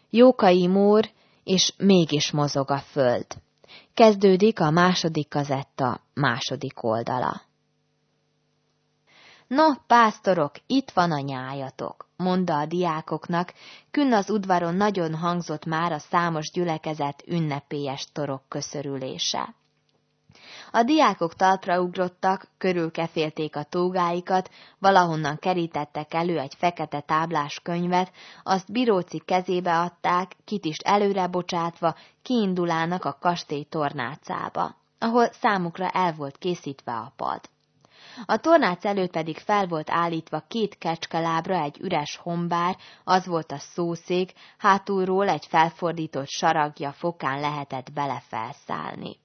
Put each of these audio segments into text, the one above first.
Jókai Mór, és mégis mozog a föld. Kezdődik a második kazetta második oldala. No, pásztorok, itt van a nyájatok, mondta a diákoknak, künn az udvaron nagyon hangzott már a számos gyülekezet ünnepélyes torokköszörülése. A diákok talpra ugrottak, körülkefélték a tógáikat, valahonnan kerítettek elő egy fekete táblás könyvet, azt Biróci kezébe adták, Kitist előre bocsátva, kiindulának a kastély tornácába, ahol számukra el volt készítve a pad. A tornác előtt pedig fel volt állítva 2 kecskelábra egy üres hombár, az volt a szószék, hátulról egy felfordított saragja fokán lehetett bele felszállni.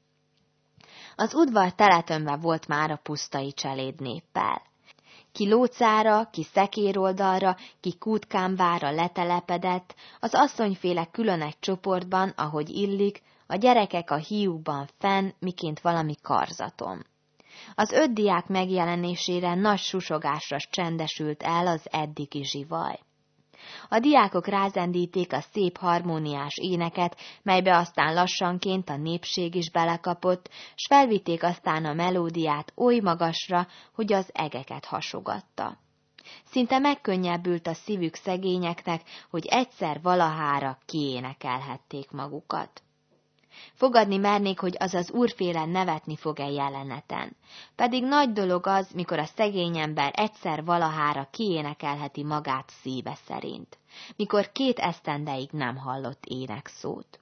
Az udvar teletömve volt már a pusztai cseléd néppel. Ki lócára, ki szekéroldalra, ki kútkámvára letelepedett, az asszonyféle külön egy csoportban, ahogy illik, a gyerekek a hiúkban fenn, miként valami karzaton. Az 5 diák megjelenésére nagy susogásra csendesült el az eddigi zsivaj. A diákok rázendíték a szép harmóniás éneket, melybe aztán lassanként a népség is belekapott, s felvitték aztán a melódiát oly magasra, hogy az egeket hasogatta. Szinte megkönnyebbült a szívük szegényeknek, hogy egyszer valahára kiénekelhették magukat. Fogadni mernék, hogy az az úrféle nevetni fog-e jeleneten. Pedig nagy dolog az, mikor a szegény ember egyszer valahára kiénekelheti magát szíve szerint, mikor 2 esztendeig nem hallott énekszót.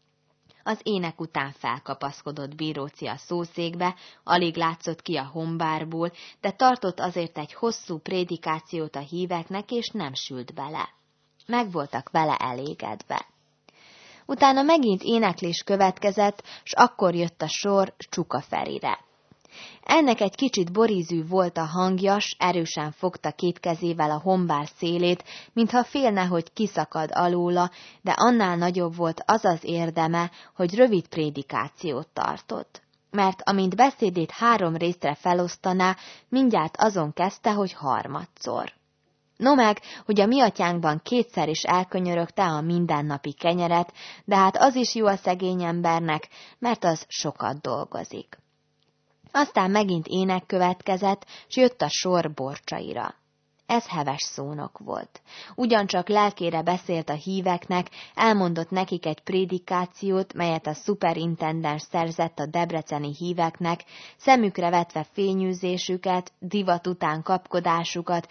Az ének után felkapaszkodott Biróci a szószékbe, alig látszott ki a hombárból, de tartott azért egy hosszú prédikációt a híveknek, és nem sült bele. Meg voltak vele elégedve. Utána megint éneklés következett, s akkor jött a sor Csuka Ferire. Ennek egy kicsit borízű volt a hangja, s erősen fogta 2 kezével a hombár szélét, mintha félne, hogy kiszakad alóla, de annál nagyobb volt az az érdeme, hogy rövid prédikációt tartott. Mert amint beszédét 3 részre felosztaná, mindjárt azon kezdte, hogy harmadszor. No meg, hogy a mi atyánkban 2-szer is elkönyörögte a mindennapi kenyeret, de hát az is jó a szegény embernek, mert az sokat dolgozik. Aztán megint ének következett, s jött a sor Borcsaira. Ez heves szónok volt. Ugyancsak lelkére beszélt a híveknek, elmondott nekik egy prédikációt, melyet a szuperintendens szerzett a debreceni híveknek, szemükre vetve fényűzésüket, divat után kapkodásukat,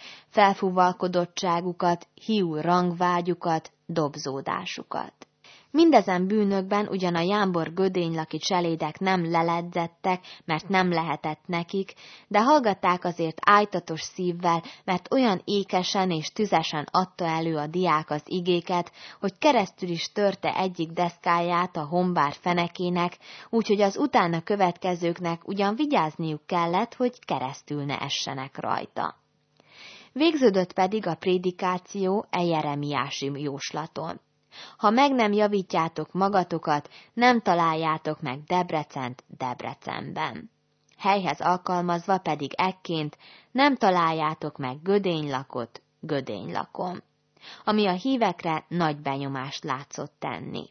felfúvalkodottságukat, hiú rangvágyukat, dobzódásukat. Mindezen bűnökben ugyan a jámbor gödénylaki cselédek nem leledzettek, mert nem lehetett nekik, de hallgatták azért ájtatos szívvel, mert olyan ékesen és tüzesen adta elő a diák az igéket, hogy keresztül is törte egyik deszkáját a hombár fenekének, úgyhogy az utána következőknek ugyan vigyázniuk kellett, hogy keresztül ne essenek rajta. Végződött pedig a prédikáció Jeremiási jóslaton. Ha meg nem javítjátok magatokat, nem találjátok meg Debrecent Debrecenben. Helyhez alkalmazva pedig ekként nem találjátok meg Gödénylakot Gödénylakon, ami a hívekre nagy benyomást látszott tenni.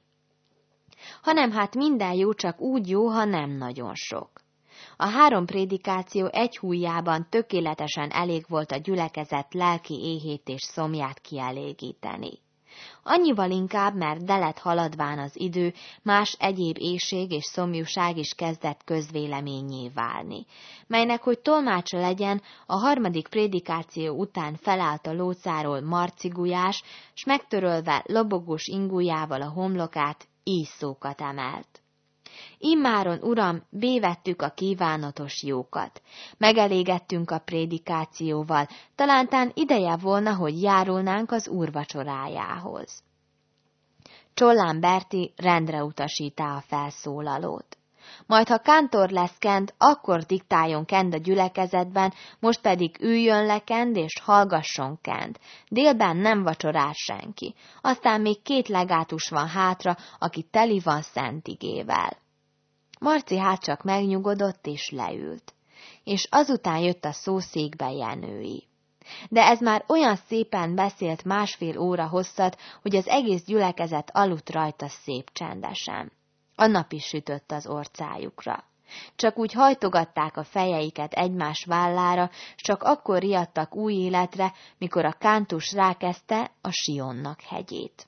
Hanem hát minden jó, csak úgy jó, ha nem nagyon sok. A 3 prédikáció egy hújjában tökéletesen elég volt a gyülekezet lelki éhét és szomját kielégíteni. Annyival inkább, mert lett haladván az idő, más egyéb éhség és szomjúság is kezdett közvéleményé válni, melynek, hogy tolmácsa legyen, a 3. prédikáció után felállt a lócáról Marci Gulyás, s megtörölve lobogós ingujjával a homlokát, így szókat emelt. Immáron, Uram, bévettük a kívánatos jókat. Megelégettünk a prédikációval, talántán ideje volna, hogy járulnánk az úrvacsorájához. Csollán Berti rendre utasítá a felszólalót. Majd, ha kántor lesz kend, akkor diktáljon kend a gyülekezetben, most pedig üljön le kend és hallgasson kend. Délben nem vacsorál senki. Aztán még 2 legátus van hátra, aki teli van szent igével. Marci hát csak megnyugodott és leült, és azután jött a szószékbe Jenői. De ez már olyan szépen beszélt 1,5 óra hosszat, hogy az egész gyülekezet aludt rajta szép csendesen. A nap is sütött az orcájukra. Csak úgy hajtogatták a fejeiket egymás vállára, s csak akkor riadtak új életre, mikor a kántus rákezdte a Sionnak hegyét.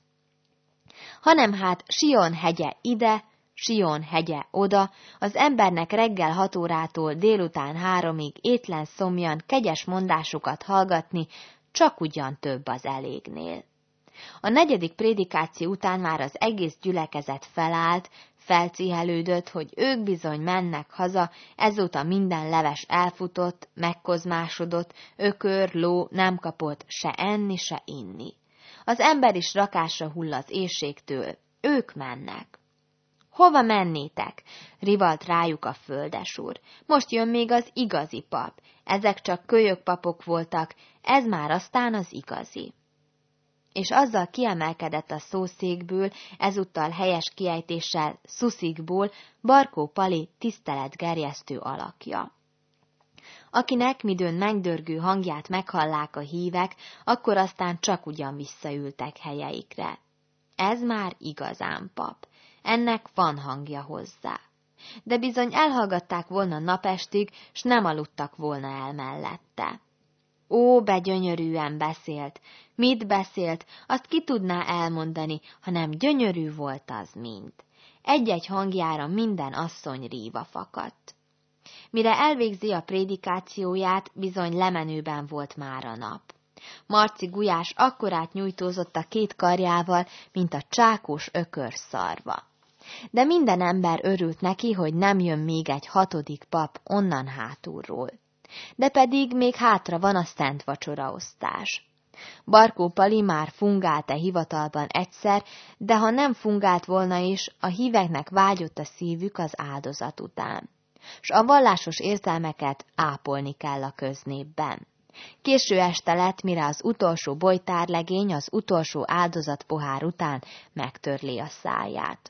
Hanem hát Sion hegye ide, Sion hegye oda, az embernek reggel 6 órától délután 3-ig étlen szomjan kegyes mondásokat hallgatni, csak ugyan több az elégnél. A 4. prédikáció után már az egész gyülekezet felállt, felcihelődött, hogy ők bizony mennek haza, ezóta minden leves elfutott, megkozmásodott, ökör, ló nem kapott se enni, se inni. Az ember is rakásra hull az éhségtől, ők mennek. Hova mennétek? Rivalt rájuk a földesúr. Most jön még az igazi pap. Ezek csak kölyökpapok voltak, ez már aztán az igazi. És azzal kiemelkedett a szószékből, ezúttal helyes kiejtéssel szuszikból Barkó Pali tiszteletgerjesztő alakja. Akinek midőn megdörgő hangját meghallák a hívek, akkor aztán csak ugyan visszaültek helyeikre. Ez már igazán pap. Ennek van hangja hozzá. De bizony elhallgatták volna napestig, s nem aludtak volna el mellette. Ó, begyönyörűen beszélt! Mit beszélt, azt ki tudná elmondani, hanem gyönyörű volt az mind. Egy-egy hangjára minden asszony ríva fakadt. Mire elvégzi a prédikációját, bizony lemenőben volt már a nap. Marci Gulyás akkorát nyújtózott a 2 karjával, mint a csákós ökör szarva. De minden ember örült neki, hogy nem jön még egy 6. pap onnan hátulról. De pedig még hátra van a szent vacsoraosztás. Barkó Pali már fungált hivatalban egyszer, de ha nem fungált volna is, a híveknek vágyott a szívük az áldozat után. S a vallásos érzelmeket ápolni kell a köznépben. Késő este lett, mire az utolsó bojtárlegény az utolsó áldozatpohár után megtörli a száját.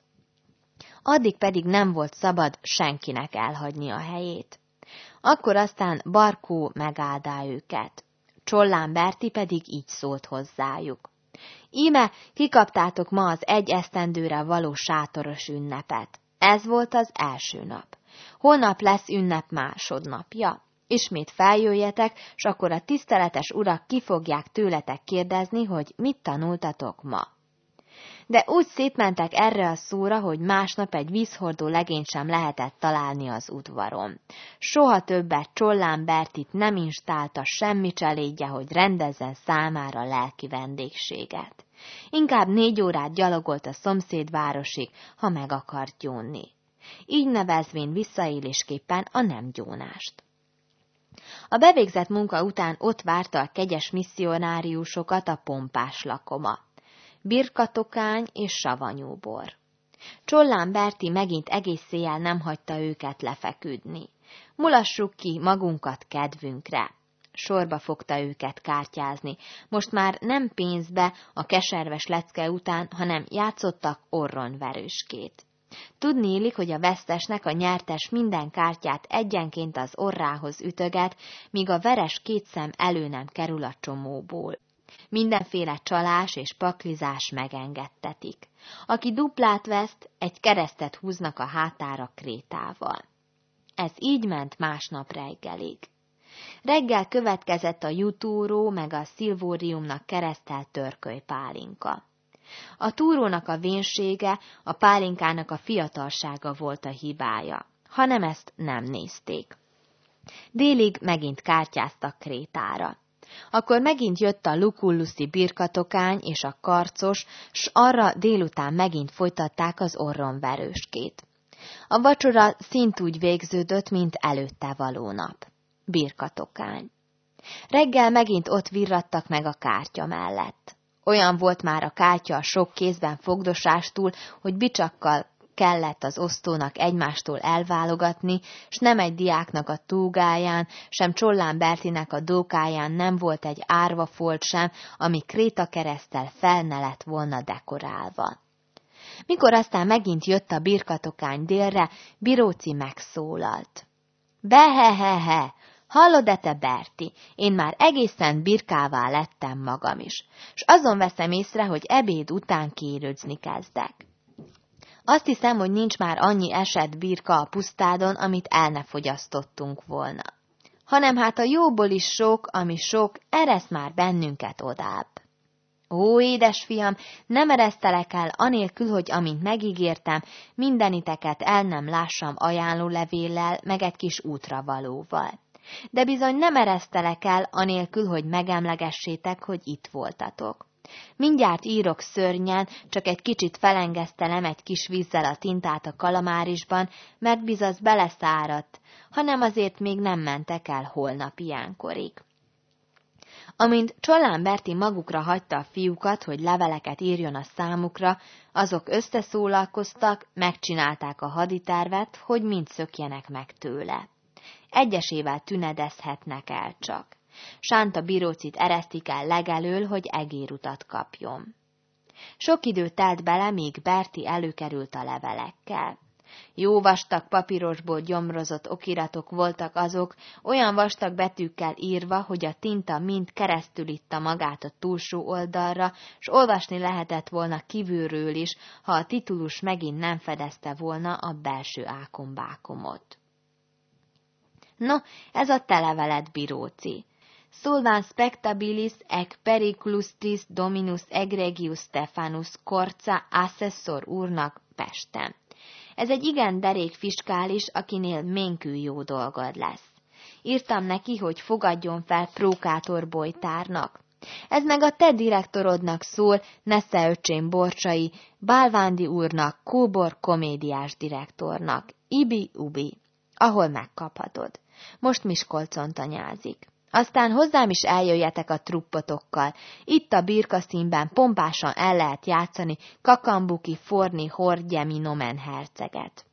Addig pedig nem volt szabad senkinek elhagyni a helyét. Akkor aztán Barkó megáldá őket. Csollán Berti pedig így szólt hozzájuk. Íme kikaptátok ma az 1 esztendőre való sátoros ünnepet. Ez volt az első nap. Holnap lesz ünnep másodnapja. Ismét feljöjjetek, s akkor a tiszteletes urak ki fogják tőletek kérdezni, hogy mit tanultatok ma. De úgy szétmentek erre a szóra, hogy másnap egy vízhordó legényt sem lehetett találni az udvaron. Soha többet Csollán Bertit nem instálta semmi cselédje, hogy rendezzen számára lelki vendégséget. Inkább 4 órát gyalogolt a szomszédvárosig, ha meg akart gyónni. Így nevezvén visszaélésképpen a nem gyónást. A bevégzett munka után ott várta a kegyes misszionáriusokat a pompás lakoma. Birkatokány és savanyúbor. Csollán Berti megint egész éjjel nem hagyta őket lefeküdni. Mulassuk ki magunkat kedvünkre. Sorba fogta őket kártyázni. Most már nem pénzbe a keserves lecke után, hanem játszottak orronverőskét. Tudni illik, hogy a vesztesnek a nyertes minden kártyát egyenként az orrához ütöget, míg a veres 2 szem elő nem kerül a csomóból. Mindenféle csalás és paklizás megengedtetik. Aki duplát veszt, egy keresztet húznak a hátára krétával. Ez így ment másnap reggelig. Reggel következett a jutúró meg a szilvóriumnak keresztelt törkölypálinka. A túrónak a vénsége, a pálinkának a fiatalsága volt a hibája, hanem ezt nem nézték. Délig megint kártyáztak krétára. Akkor megint jött a lukulluszi birkatokány és a karcos, s arra délután megint folytatták az orronverőskét. A vacsora szintúgy végződött, mint előtte való nap. Birkatokány. Reggel megint ott virradtak meg a kártya mellett. Olyan volt már a kártya a sok kézben fogdosástól, hogy bicsakkal kellett az osztónak egymástól elválogatni, s nem egy diáknak a túgáján, sem Csollán Bertinek a dókáján nem volt egy árvafolt sem, ami krétakereszttel fel ne lett volna dekorálva. Mikor aztán megint jött a birkatokány délre, Biróci megszólalt. Behehehe, Hallod-e te, Berti, én már egészen birkává lettem magam is, s azon veszem észre, hogy ebéd után kérődzni kezdek. Azt hiszem, hogy nincs már annyi esett birka a pusztádon, amit el ne fogyasztottunk volna. Hanem hát a jóból is sok, ami sok, ereszt már bennünket odább. Ó, édesfiam, nem eresztelek el, anélkül, hogy amint megígértem, mindeniteket el nem lássam ajánlólevéllel, meg egy kis útravalóval. De bizony nem eresztelek el, anélkül, hogy megemlegessétek, hogy itt voltatok. Mindjárt írok szörnyen, csak egy kicsit felengesztelem egy kis vízzel a tintát a kalamárisban, mert bizony beleszáradt, hanem azért még nem mentek el holnap ilyenkorig. Amint Csollán Berti magukra hagyta a fiúkat, hogy leveleket írjon a számukra, azok összeszólalkoztak, megcsinálták a haditervet, hogy mind szökjenek meg tőle. Egyesével tünedezhetnek el csak. Sánta Birócit eresztik el legelől, hogy egérutat kapjon. Sok idő telt bele, míg Berti előkerült a levelekkel. Jó vastag papírosból gyomrozott okiratok voltak azok, olyan vastag betűkkel írva, hogy a tinta mind keresztül itta magát a túlsó oldalra, s olvasni lehetett volna kívülről is, ha a titulus megint nem fedezte volna a belső ákombákomot. No, ez a te leveled, Biróci. Solvan spectabilis ec periculustis dominus egregius Stephanus Korca assessor úrnak Pesten. Ez egy igen derék fiskális, akinél ménkül jó dolgod lesz. Írtam neki, hogy fogadjon fel prókátor Bojtárnak. Ez meg a te direktorodnak szól, Nesze öcsém Borcsai, Bálvándi úrnak, Kóbor komédiás direktornak, Ibi-ubi, ahol megkaphatod. Most Miskolcon tanyázik. Aztán hozzám is eljöjjetek a truppotokkal. Itt a birkaszínben pompásan el lehet játszani Kakambuki Forni Hordjemi Nomen herceget.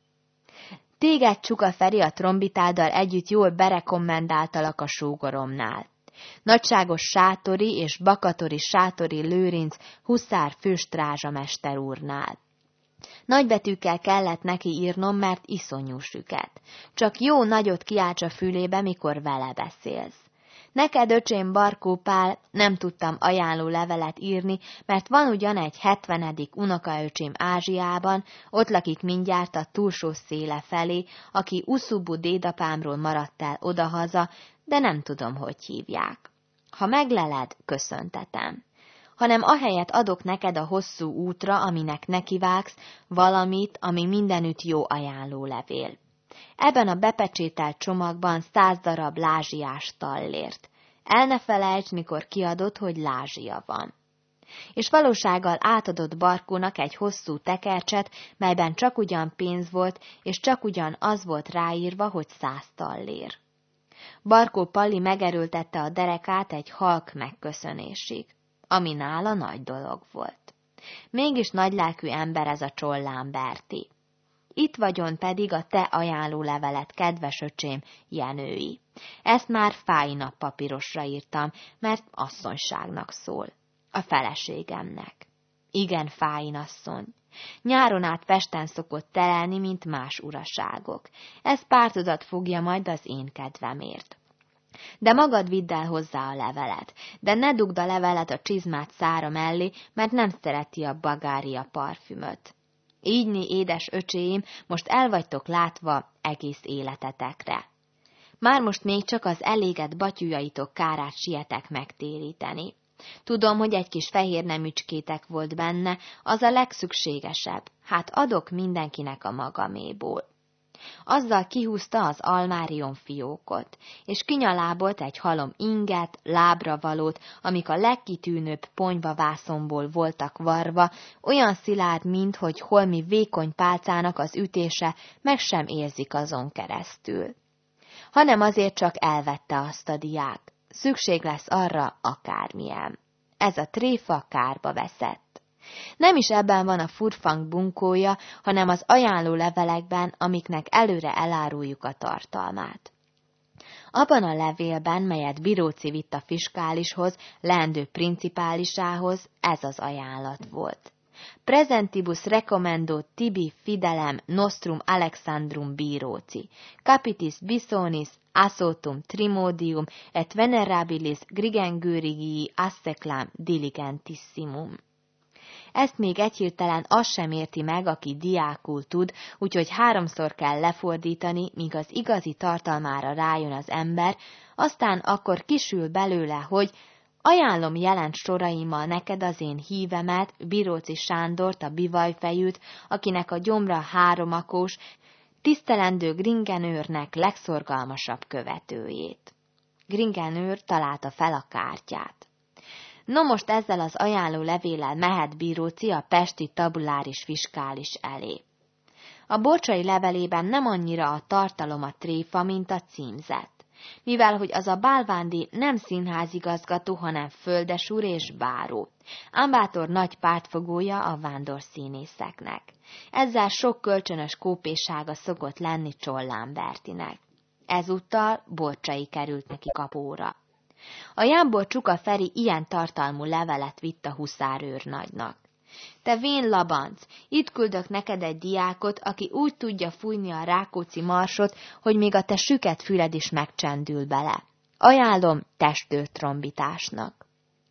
Téged, Csuka Feri, a trombitáddal együtt jól berekommendáltalak a sógoromnál. Nagyságos Sátori és Bakatori Sátori Lőrinc huszár főstrázsamester úrnál. Nagybetűkkel kellett neki írnom, mert iszonyú süket. Csak jó nagyot kiálts a fülébe, mikor vele beszélsz. Neked, öcsém Barkó Pál, nem tudtam ajánló levelet írni, mert van ugyan egy 70. unokaöcsém Ázsiában, ott lakik mindjárt a túlsó széle felé, aki Uszubu dédapámról maradt el odahaza, de nem tudom, hogy hívják. Ha megleled, köszöntetem. Hanem ahelyett adok neked a hosszú útra, aminek nekivágsz, valamit, ami mindenütt jó ajánló levél. Ebben a bepecsételt csomagban 100 darab lázsiás tallért. El ne felejts, mikor kiadod, hogy lázsia van. És valósággal átadott Barkónak egy hosszú tekercset, melyben csak ugyan pénz volt, és csak ugyan az volt ráírva, hogy 100 tallér. Barkó Palli megerőltette a derekát egy halk megköszönésig, ami nála nagy dolog volt. Mégis nagylelkű ember ez a Csollán Berti. Itt vagyon pedig a te ajánlólevelet, kedves öcsém, Jenői. Ezt már fájnap papírosra írtam, mert asszonyságnak szól. A feleségemnek. Igen, fáin asszony. Nyáron át Pesten szokott telelni, mint más uraságok. Ez pártodat fogja majd az én kedvemért. De magad vidd el hozzá a levelet, de ne dugd a levelet a csizmát szára mellé, mert nem szereti a bagária parfümöt. Ígyni, édes öcséim, most el vagytok látva egész életetekre. Már most még csak az elégett batyujaitok kárát sietek megtéríteni. Tudom, hogy egy kis fehér nemücskétek volt benne, az a legszükségesebb, hát adok mindenkinek a magaméból. Azzal kihúzta az almárion fiókot, és kinyalábolt egy halom inget, lábravalót, amik a legkitűnőbb ponyvavászonból voltak varva, olyan szilárd, mint hogy holmi vékony pálcának az ütése meg sem érzik azon keresztül. Hanem azért csak elvette azt a diák. Szükség lesz arra akármilyen. Ez a tréfa kárba veszett. Nem is ebben van a furfang bunkója, hanem az ajánló levelekben, amiknek előre eláruljuk a tartalmát. Abban a levélben, melyet Biróci vitt a fiskálishoz, leendő principálisához, ez az ajánlat volt. Presentibus recommendo tibi fidelem nostrum Alexandrum Biróci, capitis bisonis Asotum trimodium et venerabilis Grigengörigii asseclam diligentissimum. Ezt még egyhirtelen az sem érti meg, aki diákul tud, úgyhogy 3-szor kell lefordítani, míg az igazi tartalmára rájön az ember, aztán akkor kisül belőle, hogy ajánlom jelent soraimmal neked az én hívemet, Biróczy Sándort, a bivajfejűt, akinek a gyomra 3 akós, tisztelendő Gringenőrnek legszorgalmasabb követőjét. Gringenőr találta fel a kártyát. No most ezzel az ajánló levéllel mehet Biróczy a pesti tabuláris fiskális elé. A Borcsay levelében nem annyira a tartalom a tréfa, mint a címzet. Mivel, hogy az a bálvándi nem színházigazgató, hanem földesúr és báró. Ambátor nagy pártfogója a vándorszínészeknek. Ezzel sok kölcsönös kópésága szokott lenni Csollán Bertinek. Ezúttal Borcsay került neki kapóra. A Jámbor Csuka Feri ilyen tartalmú levelet vitt a huszárőrnagynak. Te vén labanc, itt küldök neked egy diákot, aki úgy tudja fújni a Rákóczi marsot, hogy még a te süket füled is megcsendül bele. Ajánlom testőrtrombitásnak.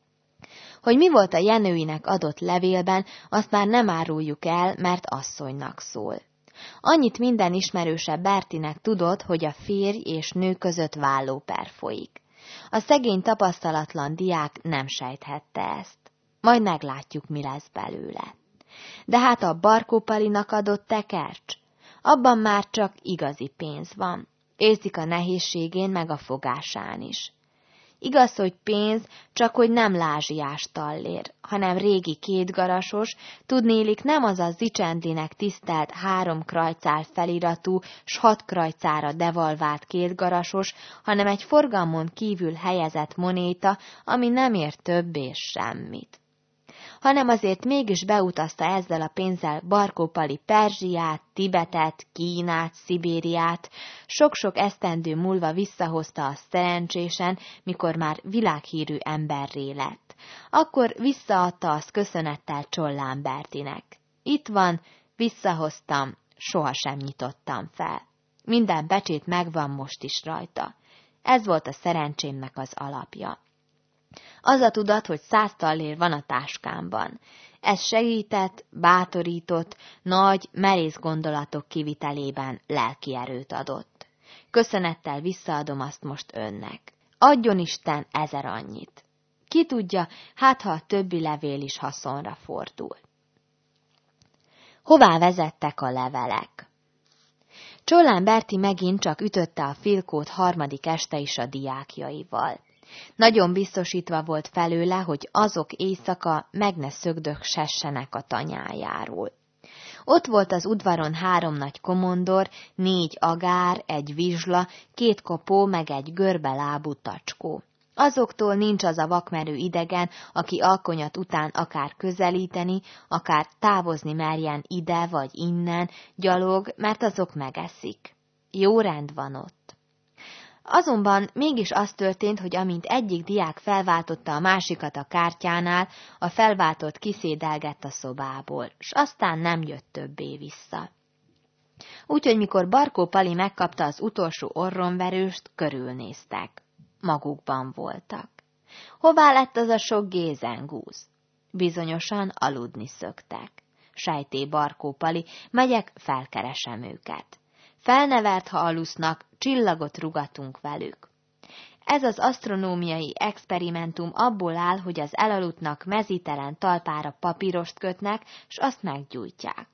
Hogy mi volt a Jenőinek adott levélben, azt már nem áruljuk el, mert asszonynak szól. Annyit minden ismerősebb Bertinek tudott, hogy a férj és nő között vállóper folyik. A szegény tapasztalatlan diák nem sejthette ezt. Majd meglátjuk, mi lesz belőle. De hát a Barkó Palinak adott tekercs? Abban már csak igazi pénz van. Érzik a nehézségén meg a fogásán is. Igaz, hogy pénz, csak hogy nem lázsiás tallér, hanem régi 2 garasos, tudnélik nem az a Zicsendinek tisztelt 3 krajcár feliratú, s 6 krajcára devalvált 2 garasos, hanem egy forgalmon kívül helyezett monéta, ami nem ér több és semmit. Hanem azért mégis beutazta ezzel a pénzzel Barkó Pali Perzsiát, Tibetet, Kínát, Szibériát, sok-sok esztendő múlva visszahozta azt szerencsésen, mikor már világhírű emberré lett. Akkor visszaadta azt köszönettel Csollán Bertinek. Itt van, visszahoztam, sohasem nyitottam fel. Minden becsét megvan most is rajta. Ez volt a szerencsémnek az alapja. Az a tudat, hogy 100 tallér van a táskámban. Ez segített, bátorított, nagy, merész gondolatok kivitelében lelki erőt adott. Köszönettel visszaadom azt most önnek. Adjon Isten 1000 annyit. Ki tudja, hát ha a többi levél is haszonra fordul. Hová vezettek a levelek? Csollán Berti megint csak ütötte a filkót 3. este is a diákjaival. Nagyon biztosítva volt felőle, hogy azok éjszaka meg ne szögdösessenek a tanyájáról. Ott volt az udvaron 3 nagy komondor, 4 agár, 1 vizsla, 2 kopó, meg egy görbelábú tacskó. Azoktól nincs az a vakmerő idegen, aki alkonyat után akár közelíteni, akár távozni merjen ide vagy innen, gyalog, mert azok megeszik. Jó rend van ott. Azonban mégis az történt, hogy amint egyik diák felváltotta a másikat a kártyánál, a felváltott kiszédelgett a szobából, s aztán nem jött többé vissza. Úgyhogy mikor Barkó Pali megkapta az utolsó orronverőst, körülnéztek. Magukban voltak. Hová lett az a sok gézengúz? Bizonyosan aludni szöktek. Sejté Barkó Pali, megyek, felkeresem őket. Felnevert, ha alusznak, csillagot rugatunk velük. Ez az asztronómiai experimentum abból áll, hogy az elaludtnak mezítelen talpára papírost kötnek, s azt meggyújtják.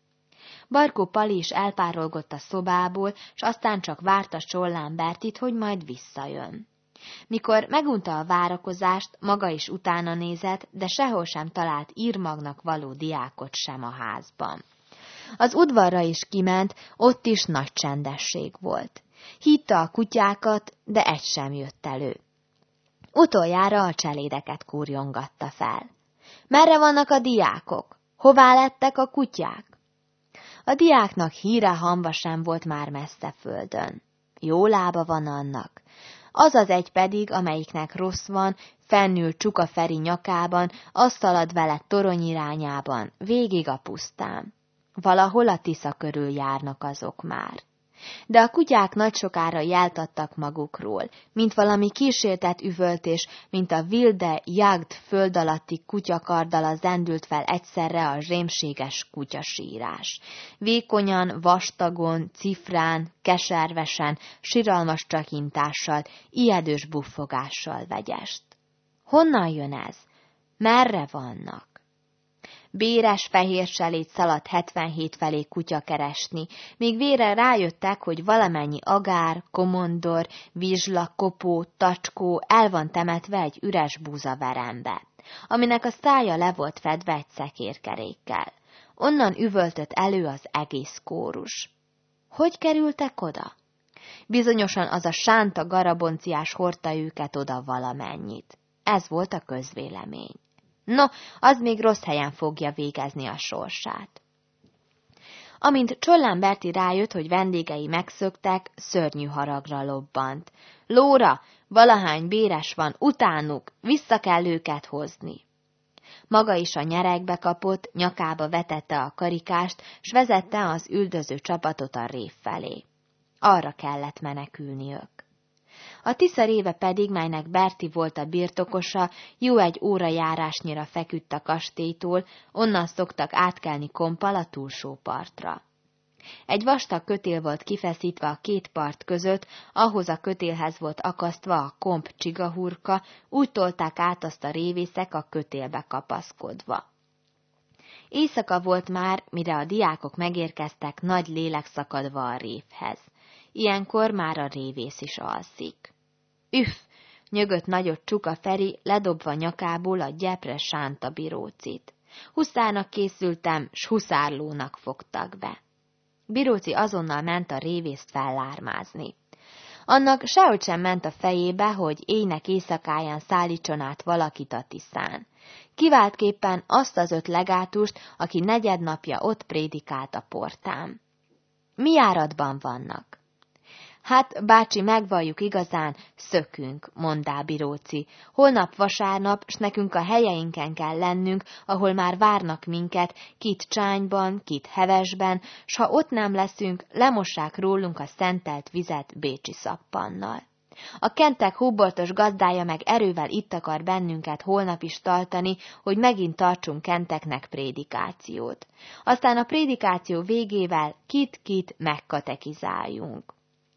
Barkó Pali is elpárolgott a szobából, s aztán csak várta Csollán Bertit, hogy majd visszajön. Mikor megunta a várakozást, maga is utána nézett, de sehol sem talált írmagnak való diákot sem a házban. Az udvarra is kiment, ott is nagy csendesség volt. Hívta a kutyákat, de egy sem jött elő. Utoljára a cselédeket kurjongatta fel. Merre vannak a diákok? Hová lettek a kutyák? A diáknak híre hamba sem volt már messze földön. Jó lába van annak. Az az egy pedig, amelyiknek rossz van, fennül Csuka Feri nyakában, azt szalad vele torony irányában, végig a pusztán. Valahol a Tisza körül járnak azok már. De a kutyák nagysokára jeltattak magukról, mint valami kísértett üvöltés, mint a wilde jagd föld alatti kutyakarddal zendült fel egyszerre a rémséges kutyasírás. Vékonyan, vastagon, cifrán, keservesen, siralmas csakintással, ijedős buffogással vegyest. Honnan jön ez? Merre vannak? Béres fehér selét szaladt 77 felé kutya keresni, míg végre rájöttek, hogy valamennyi agár, komondor, vizsla, kopó, tacskó el van temetve egy üres búzaverembe, aminek a szája le volt fedve egy szekérkerékkel. Onnan üvöltött elő az egész kórus. Hogy kerültek oda? Bizonyosan az a sánta garabonciás hordta őket oda valamennyit. Ez volt a közvélemény. No, az még rossz helyen fogja végezni a sorsát. Amint Csollán Berti rájött, hogy vendégei megszöktek, szörnyű haragra lobbant. Lóra, valahány béres van, utánuk, vissza kell őket hozni. Maga is a nyeregbe kapott, nyakába vetette a karikást, s vezette az üldöző csapatot a rév felé. Arra kellett menekülniük. A Tisza réve pedig, melynek Berti volt a birtokosa, jó egy óra járásnyira feküdt a kastélytól, onnan szoktak átkelni kompal a túlsó partra. Egy vastag kötél volt kifeszítve a két part között, ahhoz a kötélhez volt akasztva a komp csigahurka, úgy tolták át azt a révészek a kötélbe kapaszkodva. Éjszaka volt már, mire a diákok megérkeztek nagy lélek szakadva a révhez. Ilyenkor már a révész is alszik. Üff! Nyögött nagyot Csuka Feri, ledobva nyakából a gyepre sánta Birócit. Huszárnak készültem, s huszárlónak fogtak be. Biróci azonnal ment a révészt fellármázni. Annak sehogy sem ment a fejébe, hogy éjnek éjszakáján szállítson át valakit a Tiszán. Kiváltképpen azt az 5 legátust, aki negyednapja ott prédikált a portán. Mi áradban vannak? Hát, bácsi, megvalljuk igazán, szökünk, mondá Biróci. Holnap vasárnap, s nekünk a helyeinken kell lennünk, ahol már várnak minket, kit Csányban, kit Hevesben, s ha ott nem leszünk, lemossák rólunk a szentelt vizet bécsi szappannal. A kentek hóboltos gazdája meg erővel itt akar bennünket holnap is tartani, hogy megint tartsunk kenteknek prédikációt. Aztán a prédikáció végével kit-kit megkatekizáljunk.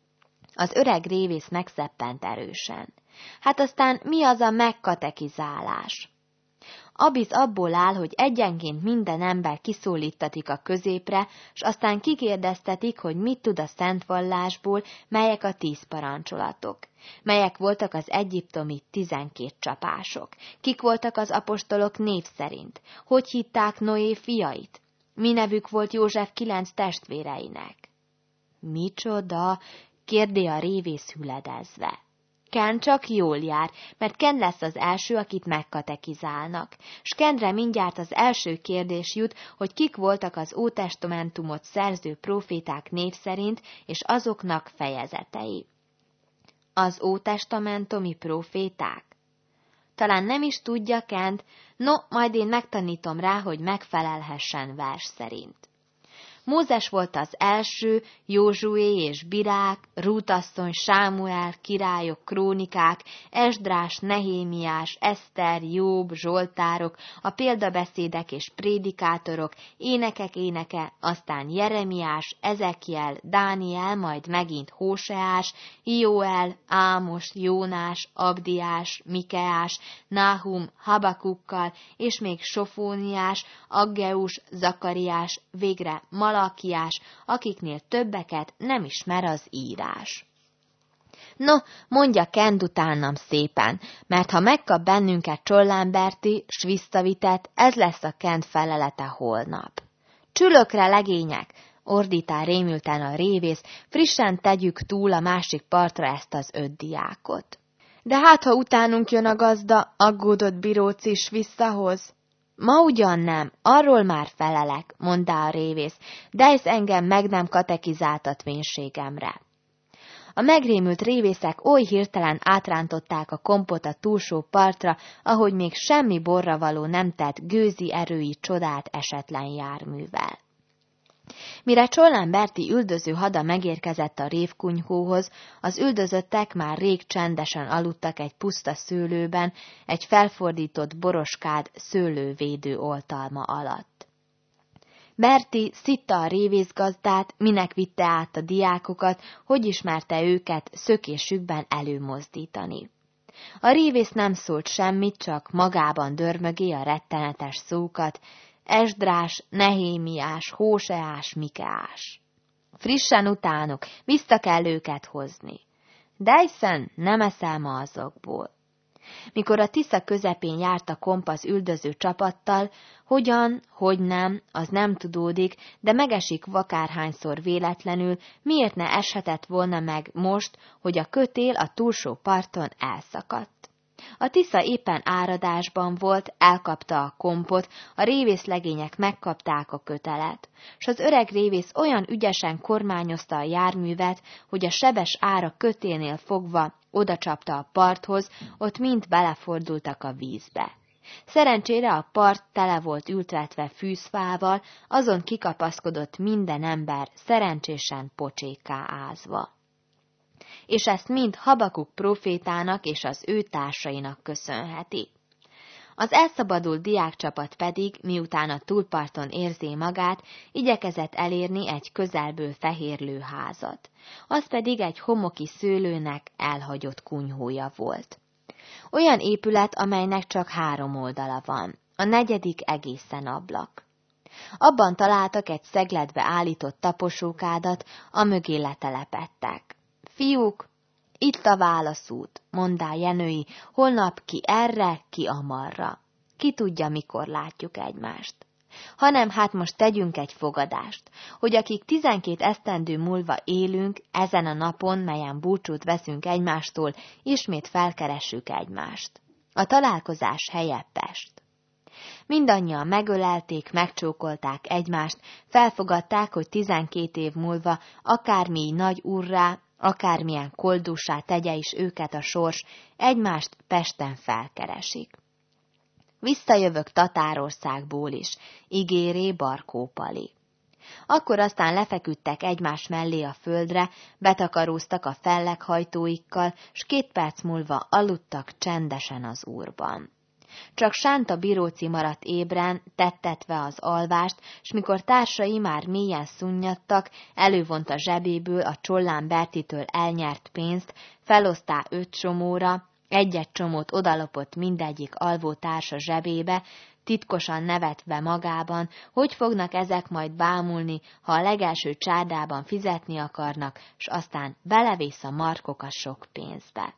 Az öreg révész megszeppent erősen. Hát aztán mi az a megkatekizálás? Abisz abból áll, hogy egyenként minden ember kiszólítatik a középre, s aztán kikérdeztetik, hogy mit tud a szentvallásból, melyek a 10 parancsolatok, melyek voltak az egyiptomi 12 csapások, kik voltak az apostolok név szerint, hogy hitták Noé fiait, mi nevük volt József 9 testvéreinek. Micsoda? Kérdi a révész hüledezve. Ken csak jól jár, mert Ken lesz az első, akit megkatekizálnak. S Kenre mindjárt az első kérdés jut, hogy kik voltak az Ótestamentumot szerző proféták név szerint, és azoknak fejezetei. Az ótestamentumi proféták? Talán nem is tudja Kent, no, majd én megtanítom rá, hogy megfelelhessen vers szerint. Mózes volt az első, Józsué és Birák, Rút asszony, Sámuel, királyok, krónikák, Esdrás, Nehémiás, Eszter, Jób, Zsoltárok, a példabeszédek és prédikátorok, énekek éneke, aztán Jeremiás, Ezekiel, Dániel, majd megint Hóseás, Jóel, Ámos, Jónás, Abdiás, Mikeás, Náhum, Habakukkal, és még Sofóniás, Aggeus, Zakariás, végre Malakiás, akiknél többeket nem ismer az írás. No, mondja Kend utánam szépen, mert ha megkap bennünket Csollán Berti, s visszavitet, ez lesz a Kend felelete holnap. Csülökre, legények! Ordítál rémülten a révész, frissen tegyük túl a másik partra ezt az 5 diákot. De hát, ha utánunk jön a gazda, aggódott Biróci is visszahoz. Ma ugyan nem, arról már felelek, mondta a révész, de ez engem meg nem katekizáltat vénségemre. A megrémült révészek oly hirtelen átrántották a kompot a túlsó partra, ahogy még semmi borravaló nem tett gőzi erői csodát esetlen járművel. Mire Csollán Berti üldöző hada megérkezett a révkunyhóhoz, az üldözöttek már rég csendesen aludtak egy puszta szőlőben, egy felfordított boroskád szőlővédő oltalma alatt. Berti szitta a révészgazdát, minek vitte át a diákokat, hogy ismerte őket szökésükben előmozdítani. A révész nem szólt semmit, csak magában dörmögé a rettenetes szókat: Esdrás, Nehémiás, Hóseás, Mikeás. Frissen utánok, vissza kell őket hozni. De hiszen nem eszel ma azokból. Mikor a Tisza közepén járt a kompasz üldöző csapattal, hogyan, hogy nem, az nem tudódik, de megesik vakárhányszor véletlenül, miért ne eshetett volna meg most, hogy a kötél a túlsó parton elszakadt. A Tisza éppen áradásban volt, elkapta a kompot, a révészlegények megkapták a kötelet, s az öreg révész olyan ügyesen kormányozta a járművet, hogy a sebes ára kötélnél fogva odacsapta a parthoz, ott mind belefordultak a vízbe. Szerencsére a part tele volt ültetve fűzfával, azon kikapaszkodott minden ember, szerencsésen pocsékká ázva. És ezt mind Habakuk prófétának és az ő társainak köszönheti. Az elszabadult diákcsapat pedig, miután a túlparton érzi magát, igyekezett elérni egy közelből fehérlő házat. Az pedig egy homoki szőlőnek elhagyott kunyhója volt. Olyan épület, amelynek csak 3 oldala van, a 4. egészen ablak. Abban találtak egy szegletbe állított taposókádat, amögé letelepedtek. Fiúk, itt a válaszút, mondá Jenői, holnap ki erre, ki amarra. Ki tudja, mikor látjuk egymást. Hanem hát most tegyünk egy fogadást, hogy akik 12 esztendő múlva élünk, ezen a napon, melyen búcsút veszünk egymástól, ismét felkeressük egymást. A találkozás helye Pest. Mindannyian megölelték, megcsókolták egymást, felfogadták, hogy 12 év múlva akármi nagy urrá, akármilyen koldussá tegye is őket a sors, egymást Pesten felkeresik. Visszajövök Tatárországból is, ígéré Barkó Pali. Akkor aztán lefeküdtek egymás mellé a földre, betakaróztak a felleghajtóikkal, s 2 perc múlva aludtak csendesen az úrban. Csak Sánta Biróci maradt ébren, tettetve az alvást, s mikor társai már mélyen szunnyadtak, elővonta zsebéből a Csollán Bertitől elnyert pénzt, felosztá 5 csomóra, 1 csomót odalopott mindegyik alvó társa zsebébe, titkosan nevetve magában, hogy fognak ezek majd bámulni, ha a legelső csárdában fizetni akarnak, s aztán belevész a markok a sok pénzbe.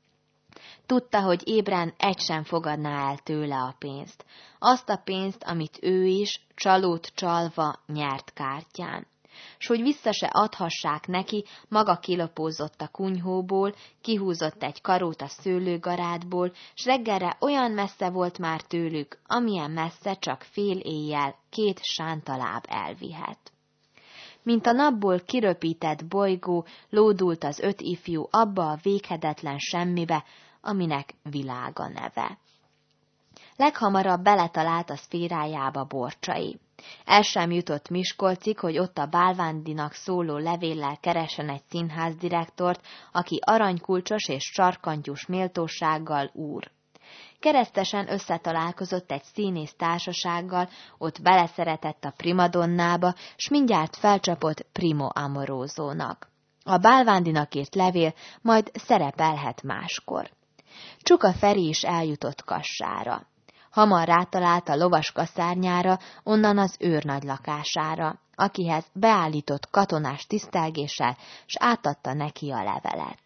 Tudta, hogy ébren egy sem fogadná el tőle a pénzt. Azt a pénzt, amit ő is, csalót csalva nyert kártyán. S hogy vissza se adhassák neki, maga kilopózott a kunyhóból, kihúzott egy karót a szőlőgarádból, s reggelre olyan messze volt már tőlük, amilyen messze csak fél éjjel 2 sántaláb elvihet. Mint a napból kiröpített bolygó, lódult az 5 ifjú abba a véghedetlen semmibe, aminek világa neve. Leghamarabb beletalált a szférájába Borcsai. El sem jutott Miskolcig, hogy ott a Bálvándinak szóló levéllel keresen egy színházdirektort, aki aranykulcsos és sarkantyús méltósággal úr. Keresztesen összetalálkozott egy színész társasággal, ott beleszeretett a primadonnába, s mindjárt felcsapott primo amorózónak. A Bálvándinak írt levél majd szerepelhet máskor. Csuka Feri is eljutott Kassára. Hamar rátalált a lovas kaszárnyára, onnan az őrnagy lakására, akihez beállított katonás tisztelgéssel, s átadta neki a levelet.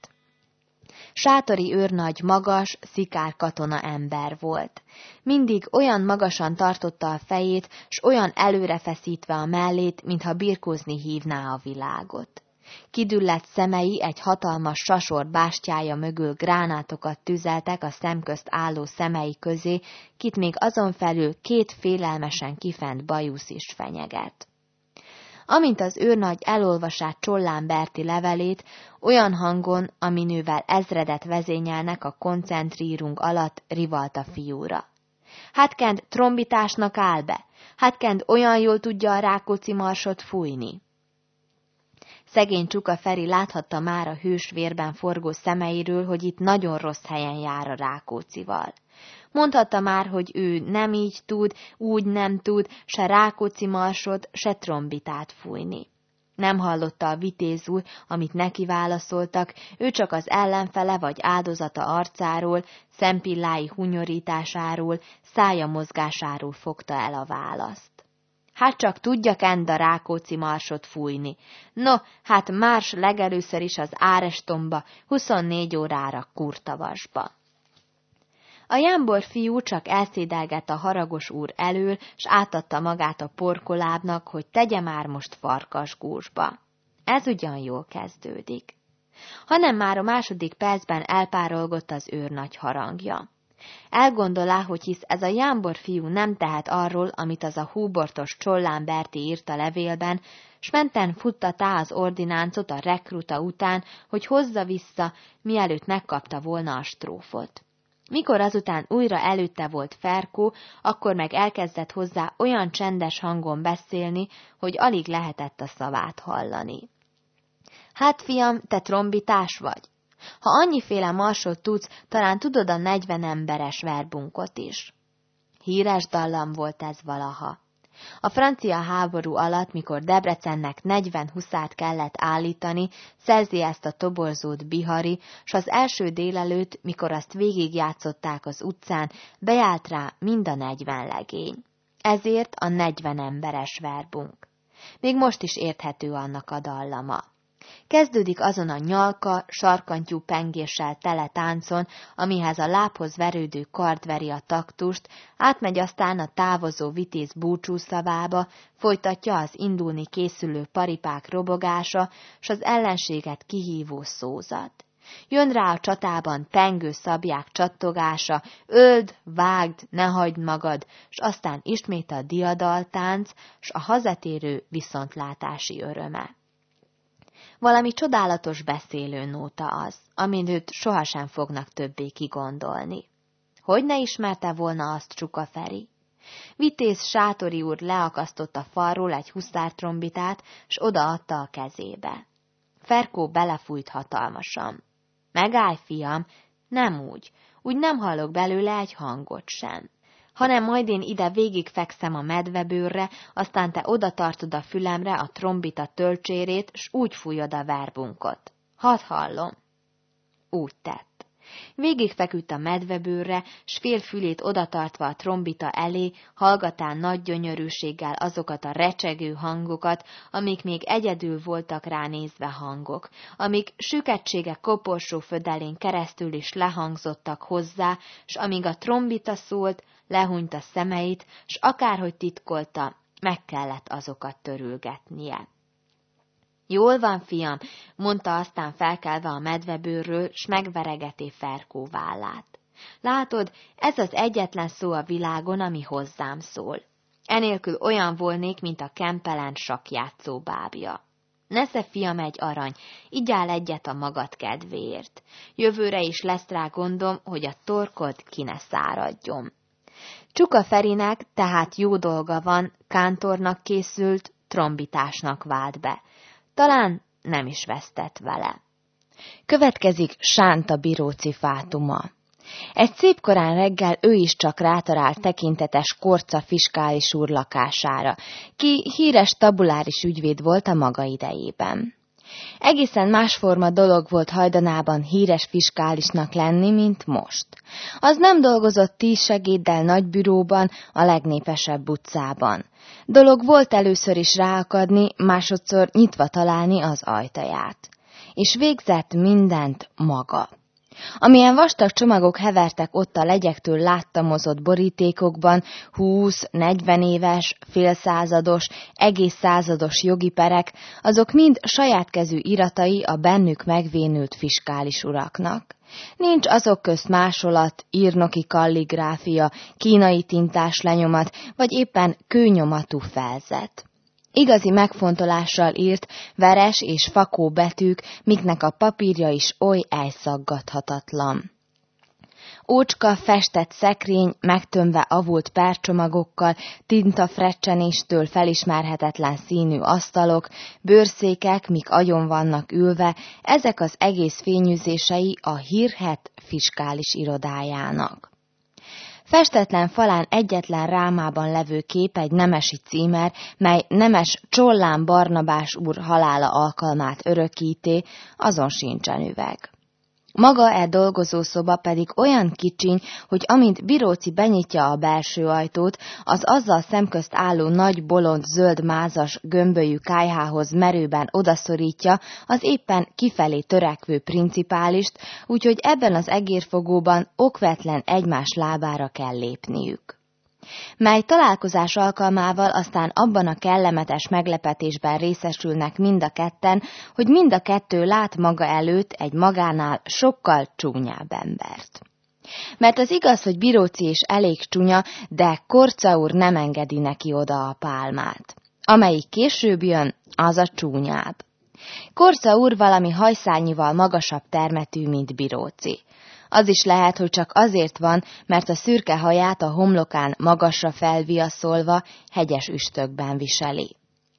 Sátori őrnagy magas, szikár katona ember volt. Mindig olyan magasan tartotta a fejét, s olyan előrefeszítve a mellét, mintha birkózni hívná a világot. Kidüllett szemei egy hatalmas sasor bástyája mögül gránátokat tüzeltek a szemközt álló szemei közé, kit még azon felül 2 félelmesen kifent bajusz is fenyeget. Amint az őrnagy elolvasát Csollán Berti levelét, olyan hangon, aminővel ezredet vezényelnek a koncentrírung alatt, rivalt a fiúra. Hátkend trombitásnak áll be, hátkend olyan jól tudja a Rákóczi marsot fújni. Szegény Csuka Feri láthatta már a hős vérben forgó szemeiről, hogy itt nagyon rossz helyen jár a Rákóczival. Mondhatta már, hogy ő nem így tud, úgy nem tud, se Rákóczi marsot, se trombitát fújni. Nem hallotta a Vitéz úr, amit neki válaszoltak, ő csak az ellenfele vagy áldozata arcáról, szempillái hunyorításáról, szája mozgásáról fogta el a választ. Hát csak tudjak-end a Rákóczi marsot fújni. No, hát márs legelőször is az Árestomba, 24 órára Kurtavasba. A jámbor fiú csak elszédelgett a haragos úr elől, s átadta magát a porkolábnak, hogy tegye már most farkasgúzsba. Ez ugyan jól kezdődik. Hanem már a második percben elpárolgott az őrnagy harangja. Elgondolá, hogy hisz ez a jámbor fiú nem tehet arról, amit az a húbortos Csollán Berti írt a levélben, s menten futtatá az ordináncot a rekruta után, hogy hozza vissza, mielőtt megkapta volna a strófot. Mikor azután újra előtte volt Ferkó, akkor meg elkezdett hozzá olyan csendes hangon beszélni, hogy alig lehetett a szavát hallani. Hát, fiam, te trombitás vagy? Ha annyiféle marsot tudsz, talán tudod a 40 emberes verbunkot is. Híres dallam volt ez valaha. A francia háború alatt, mikor Debrecennek 40 huszát kellett állítani, szerzi ezt a toborzót Bihari, s az első délelőtt, mikor azt végigjátszották az utcán, bejárt rá mind a 40 legény. Ezért a 40 emberes verbunk. Még most is érthető annak a dallama. Kezdődik azon a nyalka, sarkantyú pengéssel tele táncon, amihez a lábhoz verődő kard veri a taktust, átmegy aztán a távozó vitéz búcsúszavába, folytatja az indulni készülő paripák robogása, s az ellenséget kihívó szózat. Jön rá a csatában pengő szabják csattogása, öld, vágd, ne hagyd magad, s aztán ismét a diadaltánc, s a hazatérő viszontlátási öröme. Valami csodálatos beszélőnóta az, amin őt sohasem fognak többé kigondolni. Hogy ne ismerte volna azt Csuka Feri? Vitéz Sátori úr leakasztott a falról egy huszártrombitát, s odaadta a kezébe. Ferkó belefújt hatalmasan. Megállj, fiam, nem úgy nem hallok belőle egy hangot sem. Hanem majd én ide végigfekszem a medvebőrre, aztán te oda tartod a fülemre a trombita tölcsérét, s úgy fújod a verbunkot. Hadd hallom. Úgy tett. Végigfeküdt a medvebőrre, s fél fülét odatartva a trombita elé, hallgatán nagy gyönyörűséggel azokat a recsegő hangokat, amik még egyedül voltak ránézve hangok, amik süketsége koporsó födelén keresztül is lehangzottak hozzá, s amíg a trombita szólt, lehúnyta szemeit, s akárhogy titkolta, meg kellett azokat törülgetnie. Jól van, fiam, mondta aztán felkelve a medvebőrről, s megveregeté Ferkó vállát. Látod, ez az egyetlen szó a világon, ami hozzám szól. Enélkül olyan volnék, mint a kempelen sakkjátszó bábja. Nesze, fiam, egy arany, igyál egyet a magad kedvéért. Jövőre is lesz rá gondom, hogy a torkod ki ne száradjon. Csuka Ferinek tehát jó dolga van, kántornak készült, trombitásnak vált be. Talán nem is vesztett vele. Következik Sánta Biróci fátuma. Egy szép korán reggel ő is csak rátalált tekintetes Korca fiskális úr lakására, ki híres tabuláris ügyvéd volt a maga idejében. Egészen másforma dolog volt hajdanában híres fiskálisnak lenni, mint most. Az nem dolgozott 10 segéddel nagy büróban, a legnépesebb utcában. Dolog volt először is ráakadni, másodszor nyitva találni az ajtaját. És végzett mindent maga. Amilyen vastag csomagok hevertek ott a legyektől láttamozott borítékokban, 20-40 éves, félszázados, egész százados jogi perek, azok mind saját kezű iratai a bennük megvénült fiskális uraknak. Nincs azok közt másolat, írnoki kalligráfia, kínai tintás lenyomat, vagy éppen kőnyomatú felzet. Igazi megfontolással írt, veres és fakó betűk, miknek a papírja is oly elszaggathatatlan. Ócska, festett szekrény, megtömve avult percsomagokkal, tintafrecsenéstől felismerhetetlen színű asztalok, bőrszékek, mik agyon vannak ülve, ezek az egész fényűzései a hírhedt fiskális irodájának. Festetlen falán egyetlen rámában levő kép egy nemesi címer, mely nemes Csollán Barnabás úr halála alkalmát örökíté, azon sincsen üveg. Maga e dolgozószoba pedig olyan kicsiny, hogy amint Biróczy benyitja a belső ajtót, az azzal szemközt álló nagy bolond zöld mázas gömbölyű kályhához merőben odaszorítja az éppen kifelé törekvő principálist, úgyhogy ebben az egérfogóban okvetlen egymás lábára kell lépniük. Mely találkozás alkalmával aztán abban a kellemetes meglepetésben részesülnek mind a ketten, hogy mind a kettő lát maga előtt egy magánál sokkal csúnyább embert. Mert az igaz, hogy Biróczy is elég csúnya, de Korcza úr nem engedi neki oda a pálmát. Amelyik később jön, az a csúnyább. Korcza úr valami hajszányival magasabb termetű, mint Biróczy. Az is lehet, hogy csak azért van, mert a szürke haját a homlokán magasra felviaszolva hegyes üstökben viseli.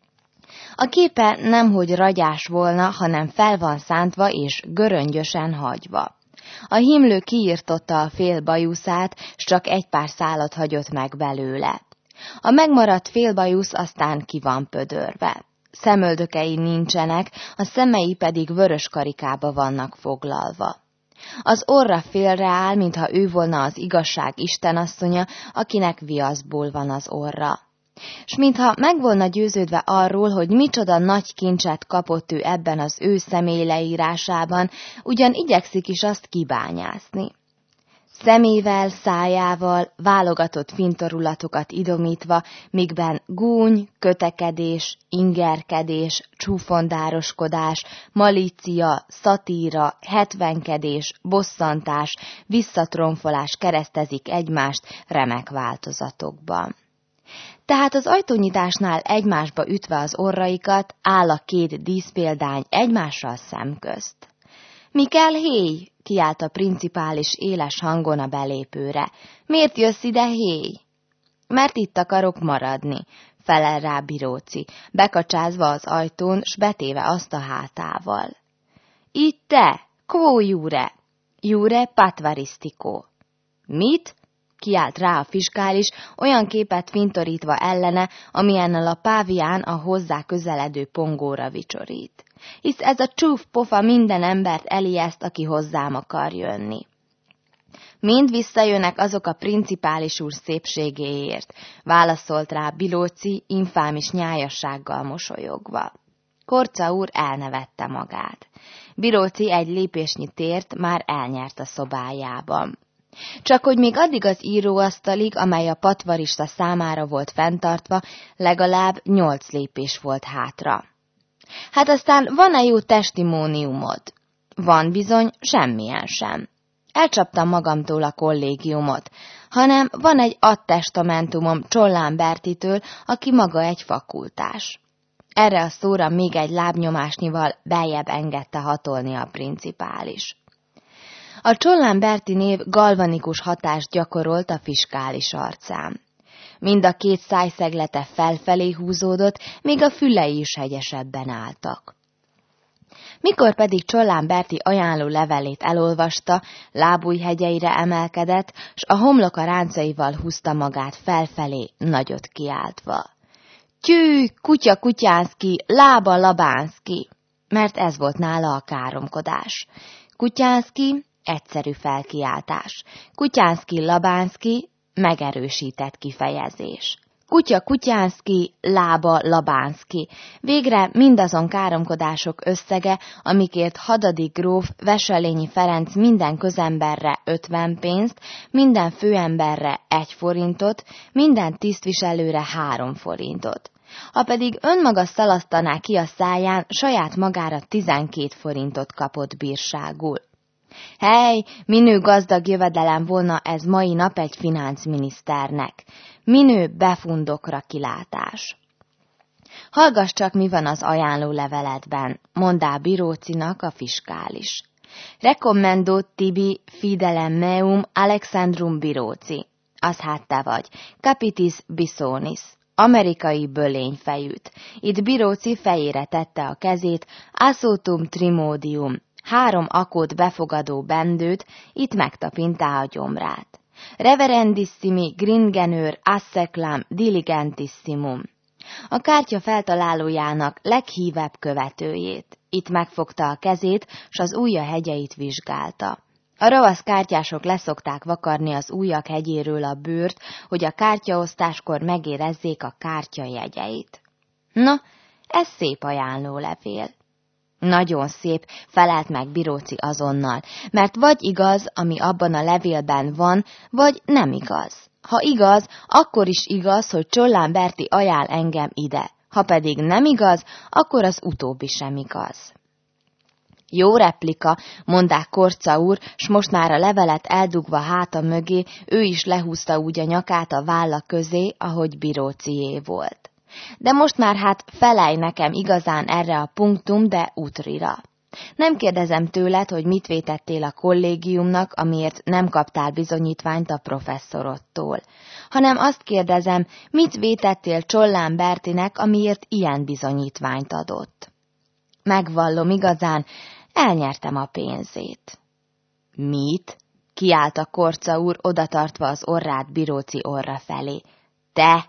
A képe nemhogy ragyás volna, hanem fel van szántva és göröngyösen hagyva. A himlő kiirtotta a fél bajuszát, s csak egy pár szálat hagyott meg belőle. A megmaradt fél bajusz aztán ki van pödörve. Szemöldökei nincsenek, a szemei pedig vörös karikába vannak foglalva. Az orra félreáll, mintha ő volna az igazság istenasszonya, akinek viaszból van az orra. S mintha meg volna győződve arról, hogy micsoda nagy kincset kapott ő ebben az ő személy leírásában, ugyan igyekszik is azt kibányászni. Szemével, szájával, válogatott fintorulatokat idomítva, mikben gúny, kötekedés, ingerkedés, csúfondároskodás, malícia, szatíra, hetvenkedés, bosszantás, visszatronfolás keresztezik egymást remek változatokban. Tehát az ajtónyitásnál egymásba ütve az orraikat áll a két díszpéldány egymással szemközt. Mi kell, héj? Kiált a principális éles hangon a belépőre. Miért jössz ide, héj? Mert itt akarok maradni, felel rá Biróczy, bekacsázva az ajtón, s betéve azt a hátával. Itt te, quo jure? Jure patvarisztikó. Mit? Kiált rá a fiskális, olyan képet fintorítva ellene, amilyennel a pávián a hozzá közeledő pongóra vicsorít. Hisz ez a csúf pofa minden embert elijeszt, aki hozzám akar jönni. Mind visszajönnek azok a principális úr szépségéért, válaszolt rá Biróczy infámis nyájassággal mosolyogva. Korcza úr elnevette magát. Biróczy egy lépésnyi tért már elnyert a szobájában. Csak hogy még addig az íróasztalig, amely a patvarista számára volt fenntartva, legalább 8 lépés volt hátra. Hát aztán van-e jó testimóniumod? Van bizony, semmilyen sem. Elcsaptam magamtól a kollégiumot, hanem van egy attestamentumom Csollán Bertitől, aki maga egy fakultás. Erre a szóra még egy lábnyomásnyival beljebb engedte hatolni a principális. A Csollán Berti név galvanikus hatást gyakorolt a fiskális arcán. Mind a két szájszeglete felfelé húzódott, még a fülei is hegyesebben álltak. Mikor pedig Csollán Berti ajánló levelét elolvasta, lábújhegyeire emelkedett, s a homloka ráncaival húzta magát felfelé, nagyot kiáltva. Tyű, kutya kutyánszki, lába labánszki, mert ez volt nála a káromkodás. Kutyánszki, egyszerű felkiáltás. Kutyánszki, labánszki, megerősített kifejezés. Kutya kutyánszki, lába labánszki. Végre mindazon káromkodások összege, amikért Hadadi gróf Veselényi Ferenc minden közemberre 50 pénzt, minden főemberre 1 forintot, minden tisztviselőre 3 forintot. Ha pedig önmaga szalasztaná ki a száján, saját magára 12 forintot kapott bírságul. Hely, minő gazdag jövedelem volna ez mai nap egy financminiszternek. Minő befundokra kilátás. Hallgass csak, mi van az ajánló leveledben, mondá Biróczynak a fiskális. Recommendo tibi fidelem meum Alexandrum Biróci. Az hát te vagy. Capitis Bisonis. Amerikai bölényfejűt. Itt Biróci fejére tette a kezét, Asotum Trimodium. 3 akót befogadó bendőt, itt megtapintá a gyomrát. Reverendissimi Gringenőr asseclam diligentissimum. A kártya feltalálójának leghívebb követőjét. Itt megfogta a kezét, s az ujja hegyeit vizsgálta. A ravasz kártyások leszokták vakarni az ujjak hegyéről a bőrt, hogy a kártyaosztáskor megérezzék a kártya jegyeit. Na, ez szép ajánlólevél. Nagyon szép, felelt meg Biróci azonnal, mert vagy igaz, ami abban a levélben van, vagy nem igaz. Ha igaz, akkor is igaz, hogy Csollán Berti ajánl engem ide. Ha pedig nem igaz, akkor az utóbbi sem igaz. Jó replika, mondták Korcza úr, s most már a levelet eldugva háta mögé, ő is lehúzta úgy a nyakát a válla közé, ahogy Birócié volt. De most már hát felej nekem igazán erre a punktum, de útrira. Nem kérdezem tőled, hogy mit vétettél a kollégiumnak, amiért nem kaptál bizonyítványt a professzorodtól, hanem azt kérdezem, mit vétettél Csollán Bertinek, amiért ilyen bizonyítványt adott. Megvallom igazán, elnyertem a pénzét. Mit? Kiállt Korcza úr, odatartva az orrát Biróci orra felé. Te?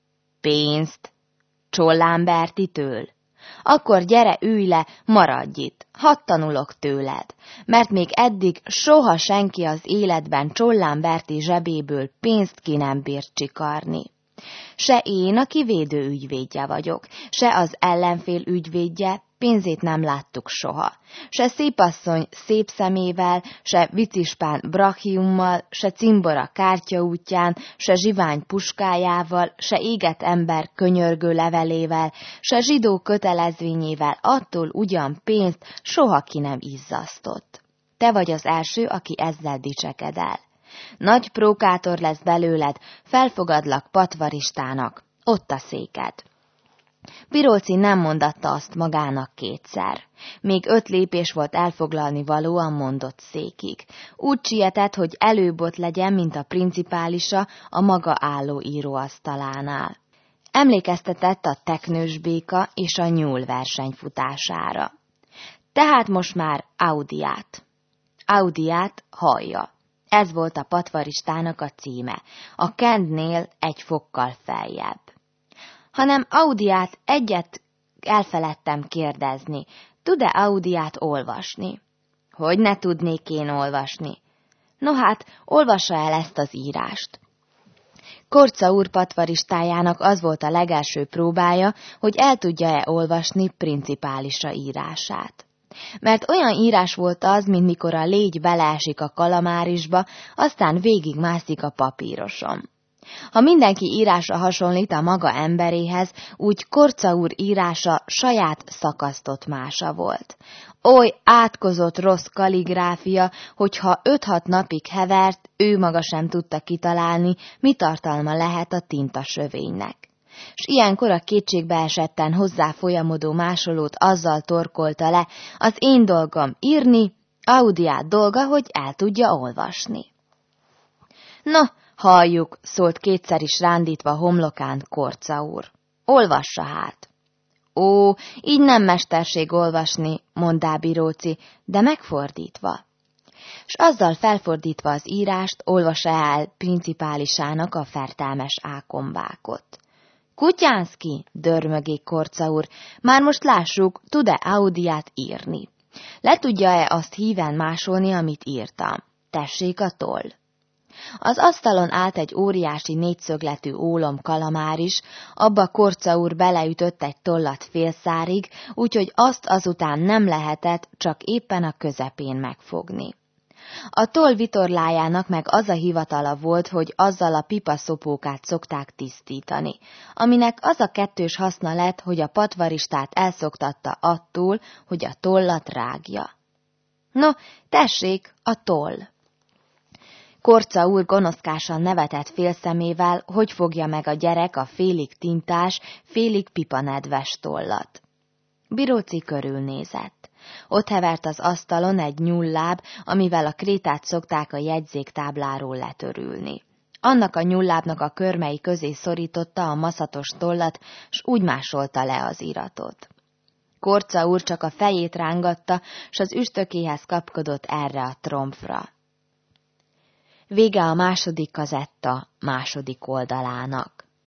Pénzt? Csollán Bertitől? Akkor gyere, ülj le, maradj itt, hadd tanulok tőled, mert még eddig soha senki az életben Csollán Berti zsebéből pénzt ki nem bírt csikarni. Se én, aki védőügyvédje vagyok, se az ellenfél ügyvédje, pénzét nem láttuk soha. Se szépasszony szép szemével, se vicispán brachiummal, se cimbora kártyaútján, se zsivány puskájával, se égett ember könyörgő levelével, se zsidó kötelezvényével attól ugyan pénzt soha ki nem izzasztott. Te vagy az első, aki ezzel dicsekedel. Nagy prókátor lesz belőled, felfogadlak patvaristának, ott a széked. Biróci nem mondatta azt magának 2-szer. Még 5 lépés volt elfoglalni valóan mondott székig. Úgy sietett, hogy előbb ott legyen, mint a principálisa a maga álló íróasztalánál. Emlékeztetett a teknős béka és a nyúl versenyfutására. Tehát most már Audiát. Audiát hallja. Ez volt a patvaristának a címe, a Kentnél 1 fokkal feljebb. Hanem Audiát egyet elfeledtem kérdezni. Tud-e Audiát olvasni? Hogy ne tudnék én olvasni? No hát, olvassa el ezt az írást. Korcza úr patvaristájának az volt a legelső próbája, hogy el tudja-e olvasni principálisa írását. Mert olyan írás volt az, mint mikor a légy beleesik a kalamárisba, aztán végigmászik a papíroson. Ha mindenki írása hasonlít a maga emberéhez, úgy Korcza úr írása saját szakasztott mása volt. Oly átkozott rossz kaligráfia, hogyha 5-6 napig hevert, ő maga sem tudta kitalálni, mi tartalma lehet a tintasövénynek. S ilyenkor a kétségbeesetten hozzá folyamodó másolót azzal torkolta le, az én dolgom írni, Audiát dolga, hogy el tudja olvasni. No, halljuk, szólt 2-szer is rándítva homlokán Korcza úr. Olvassa hát. Ó, így nem mesterség olvasni, mondá Biróci, de megfordítva. S azzal felfordítva az írást, olvassa el principálisának a fertelmes ákombákot. Kutyánszki, dörmögék Korcza úr, már most lássuk, tud-e Audiát írni. Le tudja-e azt híven másolni, amit írtam? Tessék a toll. Az asztalon állt egy óriási 4-szögletű ólom kalamár is, abba Korcza úr beleütött egy tollat félszárig, úgyhogy azt azután nem lehetett, csak éppen a közepén megfogni. A toll vitorlájának meg az a hivatala volt, hogy azzal a pipaszopókát szokták tisztítani, aminek az a 2-s haszna lett, hogy a patvaristát elszoktatta attól, hogy a tollat rágja. No, tessék, a toll! Korcza úr gonoszkásan nevetett félszemével, hogy fogja meg a gyerek a félig tintás, félig pipanedves tollat. Biróci körülnézett. Ott hevert az asztalon egy nyúlláb, amivel a krétát szokták a jegyzéktábláról letörülni. Annak a nyúllábnak a körmei közé szorította a maszatos tollat, s úgy másolta le az iratot. Korca úr csak a fejét rángatta, s az üstökéhez kapkodott erre a tromfra. Vége a második kazetta második oldalának.